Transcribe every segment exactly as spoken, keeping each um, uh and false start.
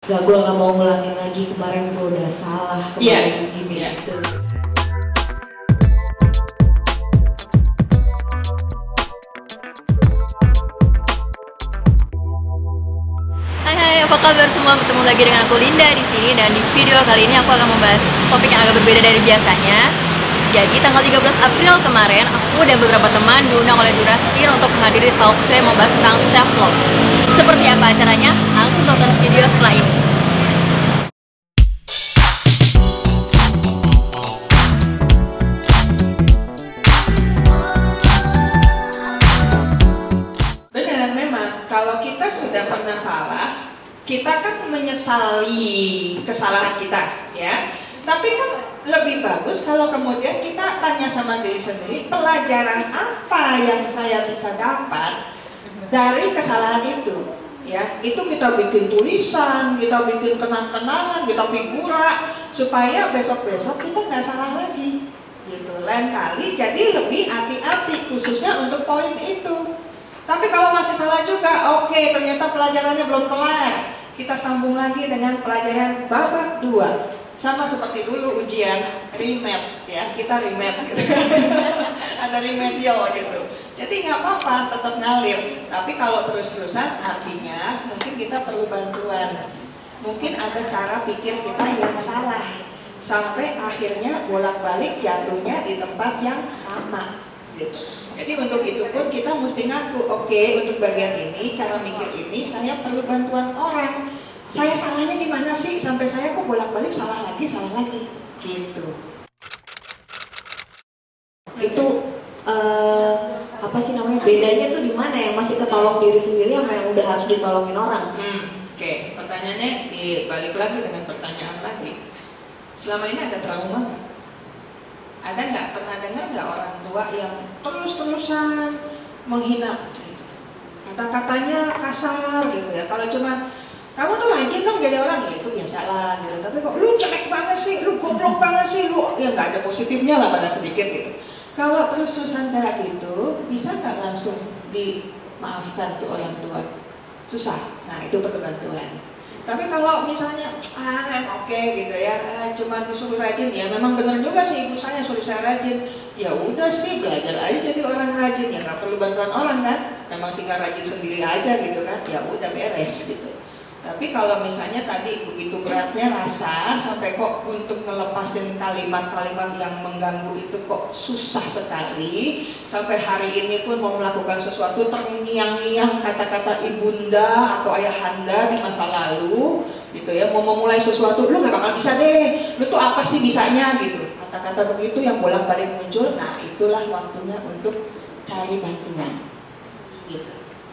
Gak, gue gak mau ngulangin lagi, kemarin gue udah salah, kemarin yeah. gini yeah. gitu. Hai hai, apa kabar semua? Bertemu lagi dengan aku Linda di sini, dan di video kali ini aku akan membahas topik yang agak berbeda dari biasanya. Jadi tanggal tiga belas April kemarin, aku dan beberapa teman diundang oleh Duraskin untuk menghadiri talk show yang membahas tentang self love. Seperti apa acaranya? Langsung tonton video setelah ini. Benar, memang kalau kita sudah pernah salah, kita kan menyesali kesalahan kita, ya. Tapi kan lebih bagus kalau kemudian kita tanya sama diri sendiri, pelajaran apa yang saya bisa dapat dari kesalahan itu, ya. Itu kita bikin tulisan, kita bikin kenang-kenangan, kita figura, supaya besok-besok kita nggak salah lagi, gitu. Lain kali jadi lebih hati-hati, khususnya untuk poin itu. Tapi kalau masih salah juga, oke, okay, ternyata pelajarannya belum kelar, kita sambung lagi dengan pelajaran babak dua. Sama seperti dulu ujian remed, ya, kita remed gitu. Ada remedial gitu. Jadi nggak apa-apa, tetap ngalir. Tapi kalau terus-terusan artinya mungkin kita perlu bantuan. Mungkin ada cara pikir kita yang salah, sampai akhirnya bolak-balik jatuhnya di tempat yang sama gitu. Jadi untuk itu pun kita mesti ngaku, oke, okay, untuk bagian ini, cara mikir ini saya perlu bantuan orang. Saya salahnya di mana sih sampai saya kok bolak-balik salah lagi, salah lagi, gitu. Itu uh, apa sih namanya, bedanya tuh di mana ya? Masih ketolong diri sendiri sama yang udah harus ditolongin orang. Hmm, Oke, okay. Pertanyaannya dibalik lagi dengan pertanyaan lagi. Selama ini ada trauma? Ada nggak pernah dengar nggak orang tua yang terus-terusan menghina? Gitu. Kata-katanya kasar gitu ya. Kalau cuma kamu tuh rajin dong jadi orang, ya itu biasalah gitu. Tapi kok lu jelek banget sih, lu goblok banget sih, lu ya nggak ada positifnya lah pada sedikit gitu. Kalau terus-terusan cara gitu, bisa nggak langsung dimaafkan tuh orang tua? Susah. Nah itu perlu bantuan. Tapi kalau misalnya ah oke okay, gitu ya, ah, cuma disuruh rajin, ya memang benar juga sih ibu saya suruh saya rajin. Ya udah sih, belajar aja jadi orang rajin, ya nggak perlu bantuan orang kan. Memang tinggal rajin sendiri aja gitu kan. Ya udah beres gitu. Tapi kalau misalnya tadi begitu beratnya rasa sampai kok untuk ngelepasin kalimat-kalimat yang mengganggu itu kok susah sekali, sampai hari ini pun mau melakukan sesuatu terngiang-ngiang kata-kata ibunda atau ayahanda di masa lalu gitu ya, mau memulai sesuatu lu gak bakal bisa deh, lu tuh apa sih bisanya gitu, kata-kata begitu yang bolak-balik muncul. Nah itulah waktunya untuk cari bantuan gitu.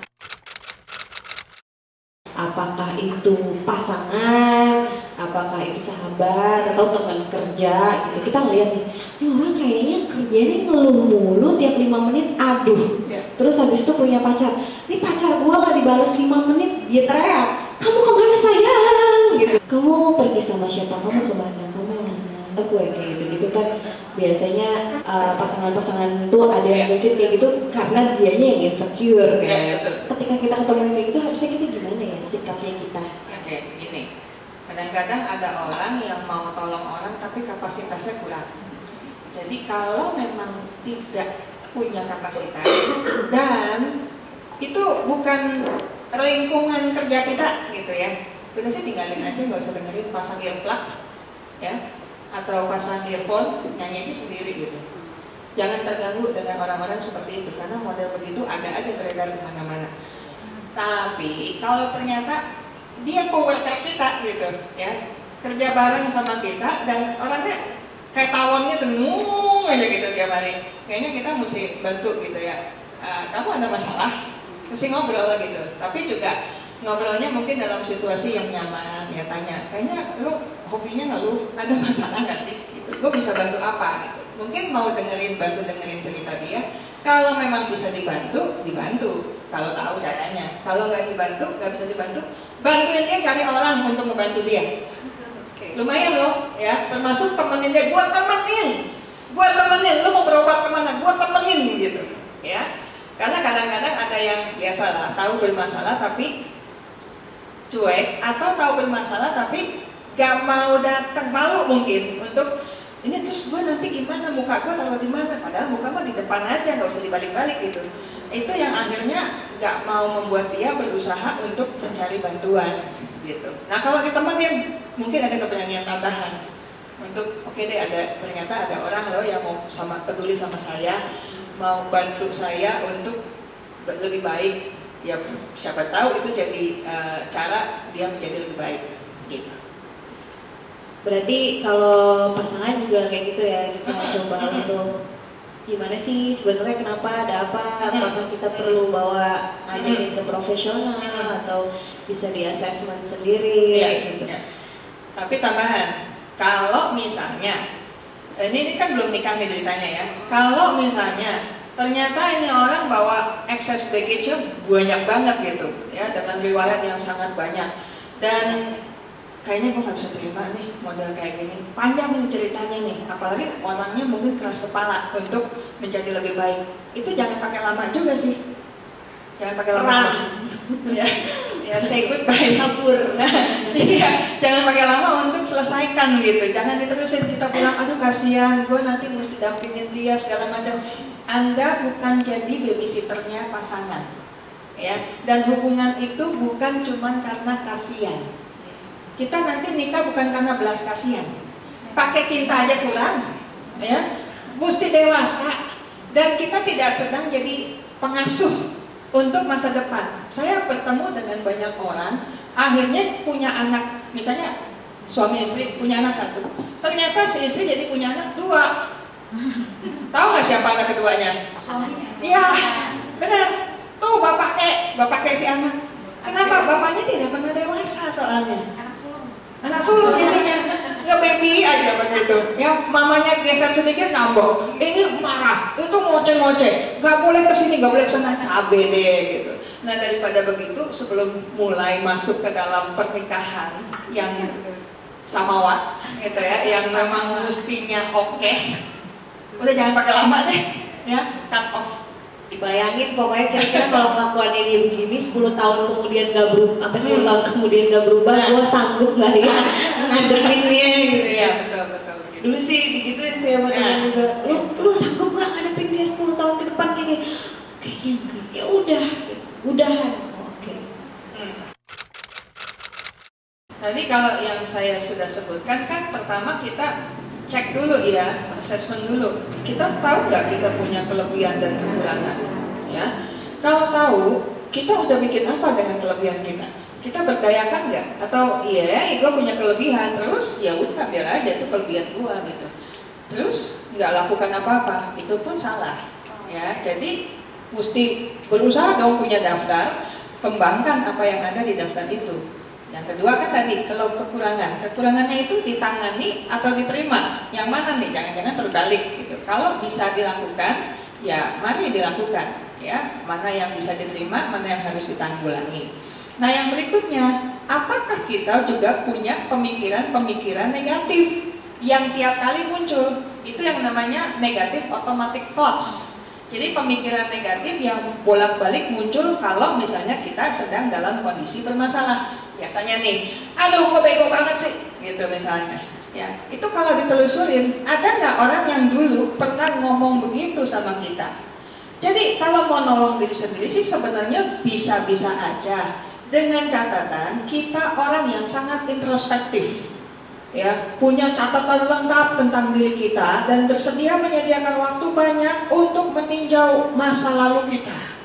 Apakah itu pasangan, apakah itu sahabat, atau teman kerja gitu. Kita ngeliat nih, ini orang kayaknya kerjanya ngeluh mulu tiap lima menit, aduh ya. Terus habis itu punya pacar, ini pacar gua gak dibalas lima menit, dia teriak, kamu kemana sayang? Gitu. Kamu pergi sama siapa, kamu kemana, kamu mana? Aku kayak gitu-gitu kan. Biasanya uh, pasangan-pasangan tuh ada yang mungkin kayak gitu karena dianya yang insecure kan. Ya, ketika kita ketemu yang kayak gitu, harusnya kita gimana ya sikapnya kita? Oke, gini. Kadang-kadang ada orang yang mau tolong orang tapi kapasitasnya kurang. Jadi kalau memang tidak punya kapasitas dan itu bukan lingkungan kerja kita gitu ya, udah sih tinggalin aja, nggak usah dengerin, pasang earplug ya, atau pasang earphone, nyanyi aja sendiri gitu. Jangan terganggu dengan orang-orang seperti itu, karena model begitu ada aja beredar di mana-mana. Tapi kalau ternyata dia coworker kita gitu ya, kerja bareng sama kita dan orangnya kayak tawonnya tenung aja gitu tiap hari, kayaknya kita mesti bantu gitu ya. Uh, kamu ada masalah, mesti ngobrol gitu. Tapi juga ngobrolnya mungkin dalam situasi yang nyaman ya, tanya, kayaknya lu hobinya nggak, lu ada masalah nggak sih? Gitu. Gue bisa bantu apa? Gitu. Mungkin mau dengerin, bantu dengerin cerita dia. Kalau memang bisa dibantu, dibantu. Kalau tahu caranya. Kalau nggak dibantu, nggak bisa dibantu, bantuin dia cari orang untuk membantu dia. Lumayan loh, ya. Termasuk temenin dia. Gue temenin, gue temenin. Lu mau berobat kemana? Gue temenin gitu, ya. Karena kadang-kadang ada yang biasa lah, tahu bermasalah tapi cuek, atau tahu bermasalah tapi gak mau datang, malu mungkin untuk ini, terus gue nanti gimana, muka gue taruh di mana, padahal muka mah di depan aja, nggak usah dibalik-balik gitu. Itu yang akhirnya gak mau membuat dia berusaha untuk mencari bantuan gitu. Nah kalau ditemenin mungkin ada keberanian tambahan untuk oke okay deh, ada ternyata ada orang loh yang mau sama peduli sama saya, mau bantu saya untuk lebih baik. Ya siapa tahu itu jadi uh, cara dia menjadi lebih baik gitu. Berarti kalau pasangan juga kayak gitu ya, kita coba untuk gimana sih sebenarnya, kenapa, ada apa, apakah kita perlu bawa ngajakin ke profesional atau bisa di assessment sendiri ya, gitu. Ya. Tapi tambahan, kalau misalnya ini, ini kan belum nikah nih ceritanya ya. Kalau misalnya ternyata ini orang bawa excess baggage-nya banyak banget gitu ya, dengan riwayat yang sangat banyak, dan kayaknya gue nggak bisa terima nih model kayak gini, panjang nih ceritanya nih, apalagi orangnya mungkin keras kepala untuk menjadi lebih baik, itu jangan pakai lama juga sih, jangan pakai lama, ya, ya say goodbye, kabur, iya, jangan pakai lama untuk selesaikan gitu, jangan diterusin, kita bilang aduh kasihan, gue nanti mesti dampingin dia segala macam. Anda bukan jadi babysitternya pasangan, ya, dan hubungan itu bukan cuma karena kasihan. Kita nanti nikah bukan karena belas kasihan, pakai cinta aja kurang, ya, mesti dewasa, dan kita tidak sedang jadi pengasuh untuk masa depan. Saya bertemu dengan banyak orang, akhirnya punya anak, misalnya suami istri punya anak satu, ternyata si istri jadi punya anak dua. Tahu nggak siapa anak keduanya? Iya, benar. Tuh bapaknya, bapaknya si anak. Kenapa? Bapaknya tidak pernah dewasa soalnya. Anak sulung intinya, nggak baby aja begitu. Ya mamanya geser sedikit ngambek, ini marah, itu ngoceh-ngoceh, nggak boleh kesini, nggak boleh kesana, cabe deh gitu. Nah daripada begitu, sebelum mulai masuk ke dalam pernikahan yang samawat, gitu ya, yang memang mestinya oke, okay, udah jangan pakai lama deh, ya, cut off. Dibayangin pokoknya kira-kira kalau kelakuannya dia begini sepuluh tahun kemudian gak berubah, sampai sepuluh tahun kemudian gak berubah, nah, gue sanggup gak ya ngadepin dia gitu ya. Betul, betul, betul. Dulu sih digituin sih sama teman juga, lu, lu sanggup gak ngadepin dia sepuluh tahun ke depan gini? Kayaknya enggak, ya udah, udahan. Oke. Hmm. Tadi kalau yang saya sudah sebutkan kan pertama kita cek dulu ya, assessment dulu. Kita tahu nggak kita punya kelebihan dan kekurangan? Ya, kalau tahu, kita udah bikin apa dengan kelebihan kita? Kita berdayakan nggak? Atau iya, gue punya kelebihan, terus ya udah biar aja itu kelebihan gue gitu. Terus nggak lakukan apa-apa, itu pun salah. Ya, jadi mesti berusaha dong punya daftar, kembangkan apa yang ada di daftar itu. Yang kedua kan tadi, kalau kekurangan, kekurangannya itu ditangani atau diterima, yang mana nih? Jangan-jangan terbalik gitu. Kalau bisa dilakukan, ya mari dilakukan, ya. Mana yang bisa diterima, mana yang harus ditanggulangi. Nah yang berikutnya, apakah kita juga punya pemikiran-pemikiran negatif yang tiap kali muncul? Itu yang namanya negative automatic thoughts. Jadi pemikiran negatif yang bolak-balik muncul kalau misalnya kita sedang dalam kondisi bermasalah. Biasanya nih, aduh kok bego banget sih, gitu misalnya. Ya, itu kalau ditelusurin, ada nggak orang yang dulu pernah ngomong begitu sama kita? Jadi kalau mau nolong diri sendiri sih sebenarnya bisa-bisa aja, dengan catatan kita orang yang sangat introspektif, ya, punya catatan lengkap tentang diri kita dan bersedia menyediakan waktu banyak untuk meninjau masa lalu kita,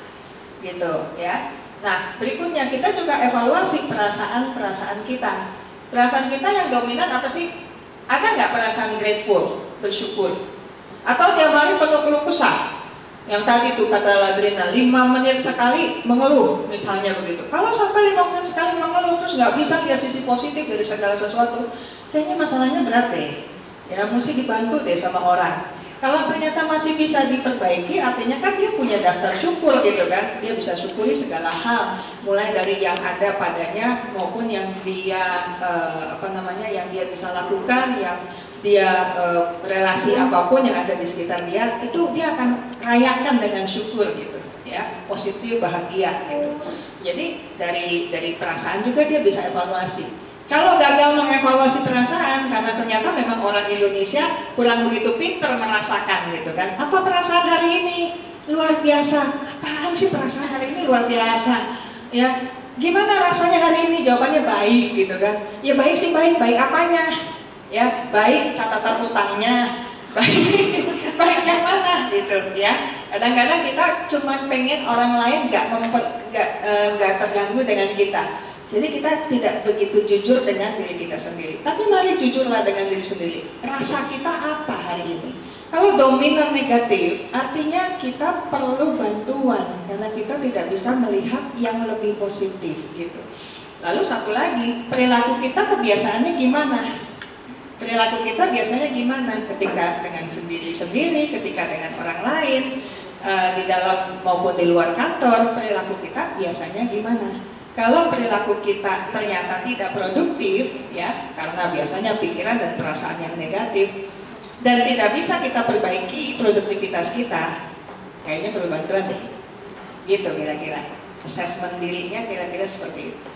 gitu, ya. Nah, berikutnya kita juga evaluasi perasaan-perasaan kita. Perasaan kita yang dominan apa sih? Ada nggak perasaan grateful, bersyukur? Atau tiap hari penuh keluh kesah? Yang tadi tuh kata Ladrina, lima menit sekali mengeluh, misalnya begitu. Kalau sampai lima menit sekali mengeluh terus nggak bisa lihat sisi positif dari segala sesuatu, kayaknya masalahnya berat deh. Ya, mesti dibantu deh sama orang. Kalau ternyata masih bisa diperbaiki, artinya kan dia punya daftar syukur gitu kan. Dia bisa syukuri segala hal, mulai dari yang ada padanya maupun yang dia eh, apa namanya, yang dia bisa lakukan, yang dia eh, relasi apapun yang ada di sekitar dia, itu dia akan rayakan dengan syukur gitu. ya, positif, bahagia gitu. Jadi dari dari perasaan juga dia bisa evaluasi. Kalau gagal mengevaluasi perasaan karena ternyata memang orang Indonesia kurang begitu pintar merasakan gitu kan. Apa perasaan hari ini? Luar biasa. Apaan sih perasaan hari ini luar biasa? Ya, gimana rasanya hari ini? Jawabannya baik gitu kan. Ya baik sih baik, baik apanya? Ya, baik catatan utangnya. Baik, baik yang mana gitu ya. Kadang-kadang kita cuma pengen orang lain nggak nggak nggak terganggu dengan kita. Jadi kita tidak begitu jujur dengan diri kita sendiri. Tapi mari jujurlah dengan diri sendiri. Rasa kita apa hari ini? Kalau dominan negatif, artinya kita perlu bantuan karena kita tidak bisa melihat yang lebih positif gitu. Lalu satu lagi, perilaku kita kebiasaannya gimana? Perilaku kita biasanya gimana ketika dengan sendiri-sendiri, ketika dengan orang lain, uh, di dalam maupun di luar kantor, perilaku kita biasanya gimana? Kalau perilaku kita ternyata tidak produktif, ya, karena biasanya pikiran dan perasaan yang negatif, dan tidak bisa kita perbaiki produktivitas kita, kayaknya perlu bantuan deh. Gitu kira-kira. Assessment dirinya kira-kira seperti itu.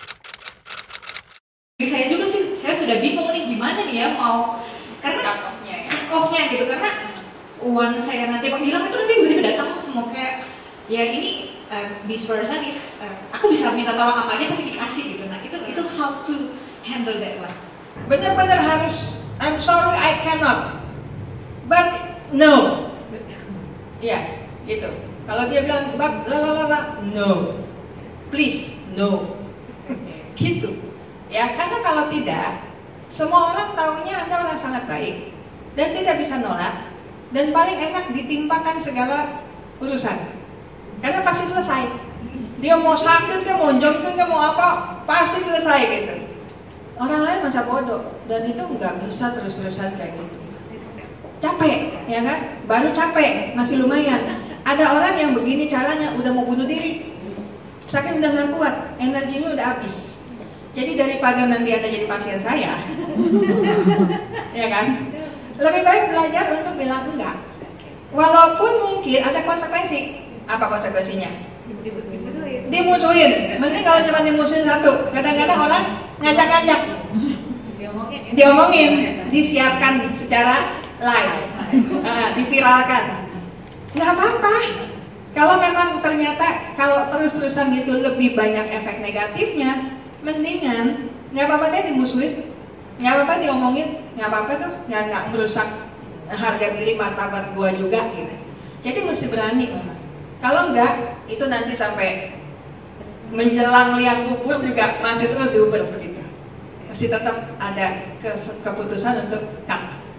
Saya juga sih, saya sudah bingung nih gimana nih ya mau karena cut off-nya ya. cut off-nya gitu karena uang saya nanti panggilan itu nanti tiba-tiba datang semua kayak ya ini uh, this person is uh, aku bisa minta tolong apa aja pasti dikasih gitu. Nah itu itu how to handle that one. Benar-benar harus I'm sorry I cannot but no. Ya gitu. Kalau dia bilang bab la la la la no please no gitu. Ya, karena kalau tidak, semua orang taunya Anda orang sangat baik dan tidak bisa nolak dan paling enak ditimpakan segala urusan. Karena pasti selesai. Dia mau sakit, dia mau jongkok, dia mau apa, pasti selesai gitu. Orang lain masa bodoh dan itu nggak bisa terus-terusan kayak gitu. Capek, ya kan? Baru capek, masih lumayan. Ada orang yang begini caranya udah mau bunuh diri, sakit udah nggak kuat, energinya udah habis. Jadi daripada nanti Anda jadi pasien saya, ya kan? Lebih baik belajar untuk bilang enggak. Walaupun mungkin ada konsekuensi. Apa konsekuensinya? Dimusuhin. Dimusuhin. Mending kalau cuma dimusuhin satu. Kadang-kadang orang ngajak-ngajak. Diomongin. Ya? Diomongin, disiarkan secara live, uh, diviralkan. Nggak apa-apa. Kalau memang ternyata kalau terus-terusan gitu lebih banyak efek negatifnya, mendingan nggak apa-apa deh dimusuhin, nggak apa-apa diomongin, nggak apa-apa tuh, nggak nggak merusak harga diri martabat gua juga gitu. Jadi mesti berani memang. Kalau enggak, itu nanti sampai menjelang liang kubur juga masih terus diuber begitu. Mesti tetap ada keputusan untuk cut,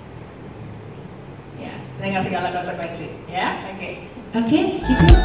ya, dengan segala konsekuensi, ya, oke. Okay. Oke, okay, syukur.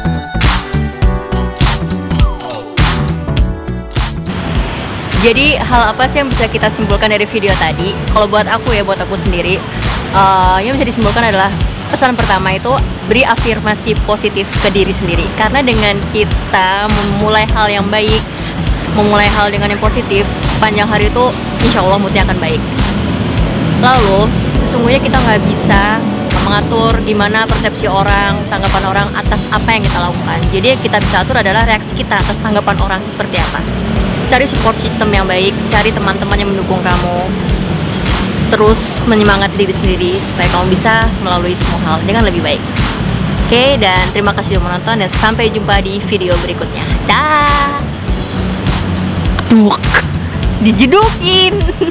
Jadi hal apa sih yang bisa kita simpulkan dari video tadi? Kalau buat aku ya, buat aku sendiri, uh, yang bisa disimpulkan adalah pesan pertama itu beri afirmasi positif ke diri sendiri. Karena dengan kita memulai hal yang baik, memulai hal dengan yang positif, sepanjang hari itu insya Allah moodnya akan baik. Lalu sesungguhnya kita nggak bisa mengatur gimana persepsi orang, tanggapan orang atas apa yang kita lakukan. Jadi yang kita bisa atur adalah reaksi kita atas tanggapan orang seperti apa. Cari support system yang baik, cari teman-teman yang mendukung kamu, terus menyemangati diri sendiri supaya kamu bisa melalui semua hal dengan lebih baik. Oke, dan terima kasih sudah menonton dan sampai jumpa di video berikutnya. Dah. Duk. Dijedukin.